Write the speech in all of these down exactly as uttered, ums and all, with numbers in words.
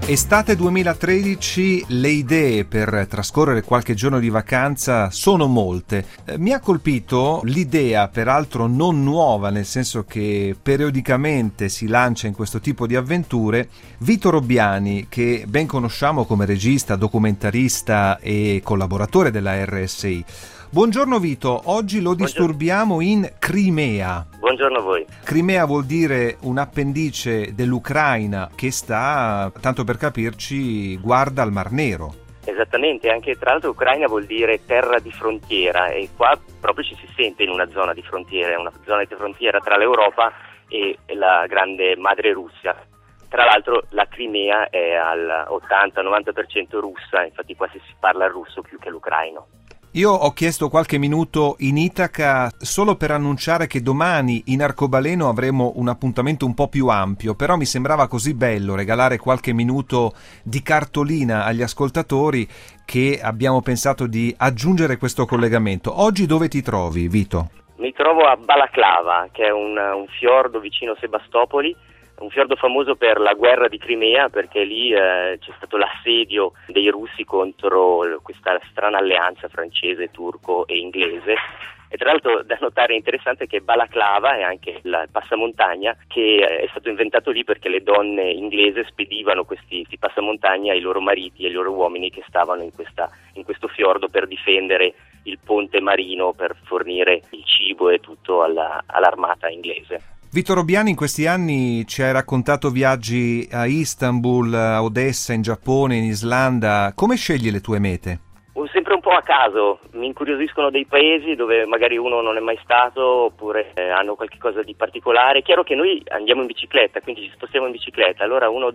Estate duemilatredici, le idee per trascorrere qualche giorno di vacanza sono molte. Eh, mi ha colpito l'idea, peraltro non nuova, nel senso che periodicamente si lancia in questo tipo di avventure, Vito Robbiani, che ben conosciamo come regista, documentarista e collaboratore della R S I. Buongiorno Vito, oggi lo disturbiamo in Crimea. Buongiorno a voi. Crimea vuol dire un appendice dell'Ucraina che sta, tanto per capirci, guarda al Mar Nero. Esattamente, anche tra l'altro Ucraina vuol dire terra di frontiera e qua proprio ci si sente in una zona di frontiera, è una zona di frontiera tra l'Europa e la grande madre Russia. Tra l'altro la Crimea è al ottanta novanta per cento russa, infatti qua si parla il russo più che l'ucraino. Io ho chiesto qualche minuto in Itaca solo per annunciare che domani in Arcobaleno avremo un appuntamento un po' più ampio, però mi sembrava così bello regalare qualche minuto di cartolina agli ascoltatori che abbiamo pensato di aggiungere questo collegamento. Oggi dove ti trovi, Vito? Mi trovo a Balaklava, che è un, un fiordo vicino Sebastopoli, un fiordo famoso per la guerra di Crimea, perché lì eh, c'è stato l'assedio dei russi contro questa strana alleanza francese, turco e inglese. E tra l'altro da notare interessante che Balaklava è anche il passamontagna che è stato inventato lì perché le donne inglesi spedivano questi, questi passamontagna ai loro mariti e ai loro uomini che stavano in, questa, in questo fiordo per difendere il ponte marino, per fornire il cibo e tutto alla, all'armata inglese. Vito Robbiani in questi anni ci hai raccontato viaggi a Istanbul, a Odessa, in Giappone, in Islanda. Come scegli le tue mete? Sempre un po' a caso, mi incuriosiscono dei paesi dove magari uno non è mai stato oppure eh, hanno qualche cosa di particolare. È chiaro che noi andiamo in bicicletta, quindi ci spostiamo in bicicletta, allora una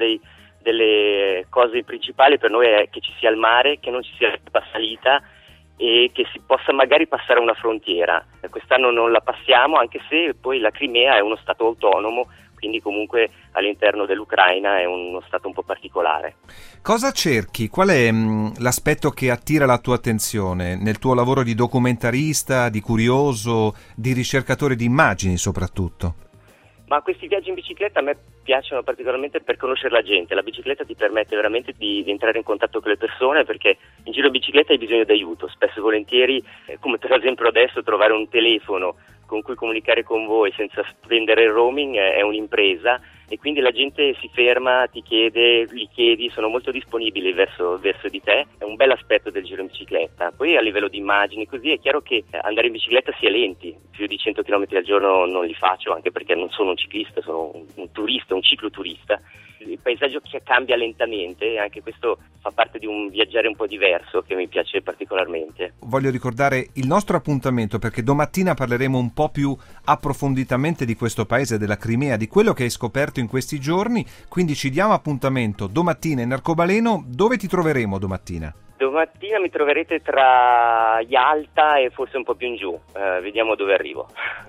delle cose principali per noi è che ci sia il mare, che non ci sia la salita e che si possa magari passare una frontiera. Quest'anno non la passiamo, anche se poi la Crimea è uno stato autonomo, quindi comunque all'interno dell'Ucraina è uno stato un po' particolare. Cosa cerchi? Qual è mh, l'aspetto che attira la tua attenzione nel tuo lavoro di documentarista, di curioso, di ricercatore di immagini soprattutto? Ma questi viaggi in bicicletta a me piacciono particolarmente per conoscere la gente. La bicicletta ti permette veramente di, di entrare in contatto con le persone, perché in giro in bicicletta hai bisogno di aiuto. Spesso e volentieri, eh, come per esempio adesso, trovare un telefono con cui comunicare con voi senza spendere il roaming è un'impresa, e quindi la gente si ferma, ti chiede, gli chiedi, sono molto disponibili verso, verso di te. È un bel aspetto del giro in bicicletta. Poi a livello di immagini così è chiaro che andare in bicicletta sia lenti, più di cento chilometri al giorno non li faccio, anche perché non sono un ciclista, sono un, un turista, un cicloturista. Il paesaggio che cambia lentamente, e anche questo fa parte di un viaggiare un po' diverso che mi piace particolarmente. Voglio ricordare il nostro appuntamento, perché domattina parleremo un po' più approfonditamente di questo paese, della Crimea, di quello che hai scoperto in questi giorni, quindi ci diamo appuntamento domattina in Arcobaleno. Dove ti troveremo domattina? Domattina mi troverete tra Yalta e forse un po' più in giù, eh, vediamo dove arrivo.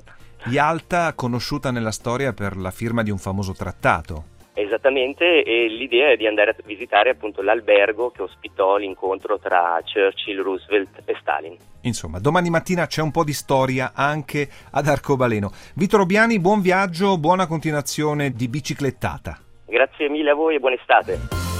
Yalta, conosciuta nella storia per la firma di un famoso trattato. Esattamente, e l'idea è di andare a visitare appunto l'albergo che ospitò l'incontro tra Churchill, Roosevelt e Stalin. Insomma, domani mattina c'è un po' di storia anche ad Arcobaleno. Vito Robbiani, buon viaggio, buona continuazione di biciclettata. Grazie mille a voi e buona estate.